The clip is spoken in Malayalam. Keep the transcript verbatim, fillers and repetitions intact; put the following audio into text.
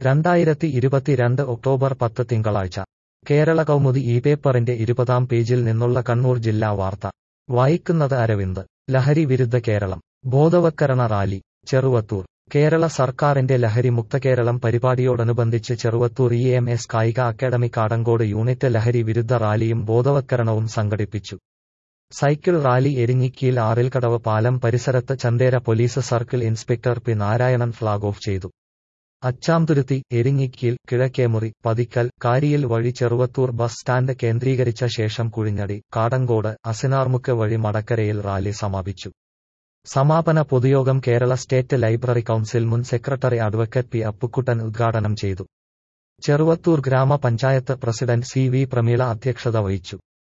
രണ്ടായിരത്തി ഇരുപത്തിരണ്ട് ഒക്ടോബർ പത്ത് തിങ്കളാഴ്ച കേരള കൗമുദി ഈ പേപ്പറിന്റെ ഇരുപതാം പേജിൽ നിന്നുള്ള കണ്ണൂർ ജില്ലാ വാർത്ത വായിക്കുന്നത് അരവിന്ദ്. ലഹരി വിരുദ്ധ കേരളം ബോധവത്കരണ റാലി ചെറുവത്തൂർ. കേരള സർക്കാരിന്റെ ലഹരി മുക്ത കേരളം പരിപാടിയോടനുബന്ധിച്ച് ചെറുവത്തൂർ ഇ എം എസ് കായിക അക്കാദമി കാടങ്കോട് യൂണിറ്റ് ലഹരി വിരുദ്ധ റാലിയും ബോധവത്കരണവും സംഘടിപ്പിച്ചു. സൈക്കിൾ റാലി എരിഞ്ഞിക്കീൽ ആറിൽക്കടവ് പാലം പരിസരത്ത് Chandera police circle inspector P Narayanan flag off ചെയ്തു. അച്ചാംതുരുത്തി, എരിഞ്ഞിക്കീൽ, കിഴക്കേമുറി, പതിക്കൽ, കാരിയിൽ വഴി ചെറുവത്തൂർ ബസ് സ്റ്റാൻഡ് കേന്ദ്രീകരിച്ച ശേഷം കുഴിഞ്ഞടി, കാടങ്കോട്, അസിനാർമുക്ക് വഴി മടക്കരയിൽ റാലി സമാപിച്ചു. സമാപന പൊതുയോഗം കേരള സ്റ്റേറ്റ് ലൈബ്രറി കൗൺസിൽ മുൻ സെക്രട്ടറി അഡ്വക്കേറ്റ് പി അപ്പുക്കുട്ടൻ ഉദ്ഘാടനം ചെയ്തു. ചെറുവത്തൂർ ഗ്രാമപഞ്ചായത്ത് പ്രസിഡന്റ് സി വി പ്രമീള അധ്യക്ഷത വഹിച്ചു.